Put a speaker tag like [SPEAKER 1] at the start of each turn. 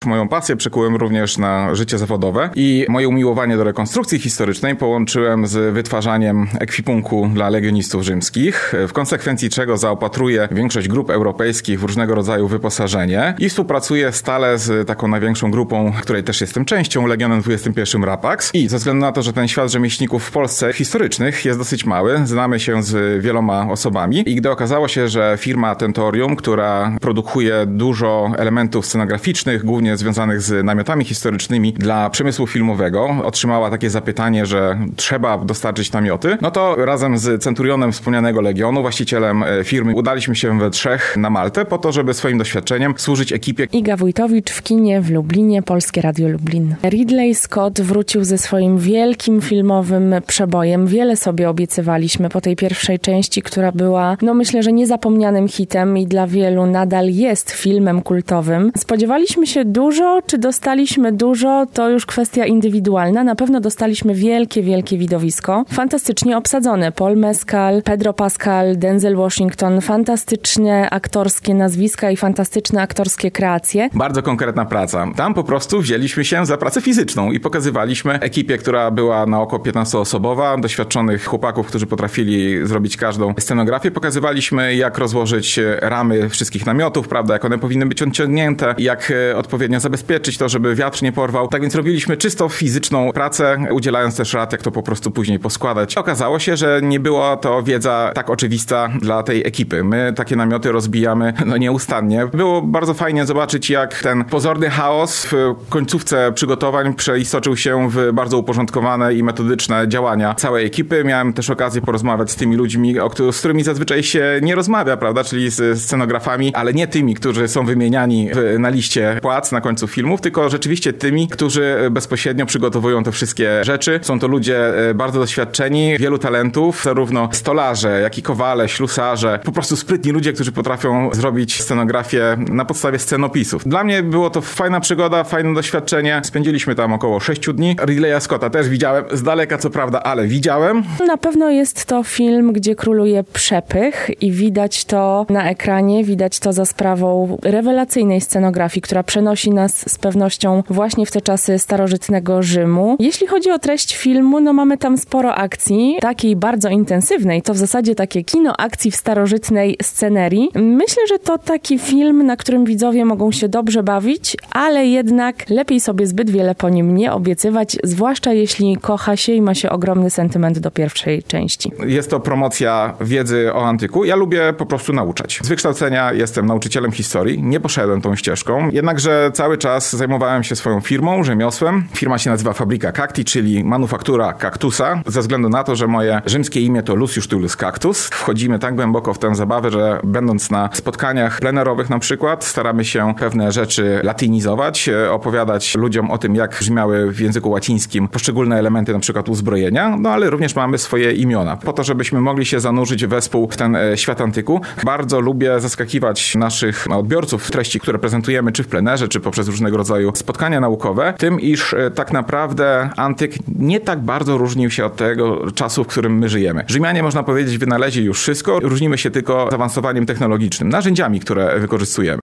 [SPEAKER 1] Moją pasję przekułem również na życie zawodowe i moje umiłowanie do rekonstrukcji historycznej połączyłem z wytwarzaniem ekwipunku dla legionistów rzymskich, w konsekwencji czego zaopatruję większość grup europejskich w różnego rodzaju wyposażenie i współpracuję stale z taką największą grupą, której też jestem częścią, Legionem XXI Rapax. I ze względu na to, że ten świat rzemieślników w Polsce historycznych jest dosyć mały, znamy się z wieloma osobami i gdy okazało się, że firma Tentorium, która produkuje dużo elementów scenograficznych, głównie związanych z namiotami historycznymi dla przemysłu filmowego, otrzymała takie zapytanie, że trzeba dostarczyć namioty, no to razem z centurionem wspomnianego Legionu, właścicielem firmy, udaliśmy się we trzech na Maltę po to, żeby swoim doświadczeniem służyć ekipie.
[SPEAKER 2] Iga Wójtowicz w kinie w Lublinie, Polskie Radio Lublin. Ridley Scott wrócił ze swoim wielkim filmowym przebojem. Wiele sobie obiecywaliśmy po tej pierwszej części, która była, myślę, że niezapomnianym hitem i dla wielu nadal jest filmem kultowym. Spodziewaliśmy się dużo, czy dostaliśmy dużo, to już kwestia indywidualna. Na pewno dostaliśmy wielkie widowisko. Fantastycznie obsadzone. Paul Mescal, Pedro Pascal, Denzel Washington. Fantastyczne aktorskie nazwiska i fantastyczne aktorskie kreacje.
[SPEAKER 1] Bardzo konkretna praca. Tam po prostu wzięliśmy się za pracę fizyczną i pokazywaliśmy ekipie, która była na oko 15-osobowa, doświadczonych chłopaków, którzy potrafili zrobić każdą scenografię. Pokazywaliśmy, jak rozłożyć ramy wszystkich namiotów, prawda, jak one powinny być odciągnięte, jak odpowiednio zabezpieczyć to, żeby wiatr nie porwał. Tak więc robiliśmy czysto fizyczną pracę, udzielając też rad, jak to po prostu później poskładać. Okazało się, że nie była to wiedza tak oczywista dla tej ekipy. My takie namioty rozbijamy nieustannie. Było bardzo fajnie zobaczyć, jak ten pozorny chaos w końcówce przygotowań przeistoczył się w bardzo uporządkowane i metodyczne działania całej ekipy. Miałem też okazję porozmawiać z tymi ludźmi, z którymi zazwyczaj się nie rozmawia, prawda, czyli z scenografami, ale nie tymi, którzy są wymieniani na liście płac na końcu filmów, tylko rzeczywiście tymi, którzy bezpośrednio przygotowują te wszystkie rzeczy. Są to ludzie bardzo doświadczeni, wielu talentów, zarówno stolarze, jak i kowale, ślusarze, po prostu sprytni ludzie, którzy potrafią zrobić scenografię na podstawie scenopisów. Dla mnie było to fajna przygoda, fajne doświadczenie. Spędziliśmy tam około 6 dni. Ridleya Scotta też widziałem, z daleka co prawda, ale widziałem.
[SPEAKER 2] Na pewno jest to film, gdzie króluje przepych i widać to na ekranie, widać to za sprawą rewelacyjnej scenografii, która przenosi nas z pewnością właśnie w te czasy starożytnego Rzymu. Jeśli chodzi o treść filmu, mamy tam sporo akcji, takiej bardzo intensywnej, to w zasadzie takie kino akcji w starożytnej scenerii. Myślę, że to taki film, na którym widzowie mogą się dobrze bawić, ale jednak lepiej sobie zbyt wiele po nim nie obiecywać, zwłaszcza jeśli kocha się i ma się ogromny sentyment do pierwszej części.
[SPEAKER 1] Jest to promocja wiedzy o antyku. Ja lubię po prostu nauczać. Z wykształcenia jestem nauczycielem historii, nie poszedłem tą ścieżką, jednakże cały czas zajmowałem się swoją firmą, rzemiosłem. Firma się nazywa Fabryka Cacti, czyli manufaktura kaktusa. Ze względu na to, że moje rzymskie imię to Lucius Tullius Cactus, wchodzimy tak głęboko w tę zabawę, że będąc na spotkaniach plenerowych na przykład, staramy się pewne rzeczy latynizować, opowiadać ludziom o tym, jak brzmiały w języku łacińskim poszczególne elementy na przykład uzbrojenia, ale również mamy swoje imiona. Po to, żebyśmy mogli się zanurzyć wespół w ten świat antyku. Bardzo lubię zaskakiwać naszych odbiorców treści, które prezentujemy czy w plenerze, czy poprzez różnego rodzaju spotkania naukowe, tym iż tak naprawdę antyk nie tak bardzo różnił się od tego czasu, w którym my żyjemy. Rzymianie, można powiedzieć, wynaleźli już wszystko, różnimy się tylko zaawansowaniem technologicznym, narzędziami, które wykorzystujemy.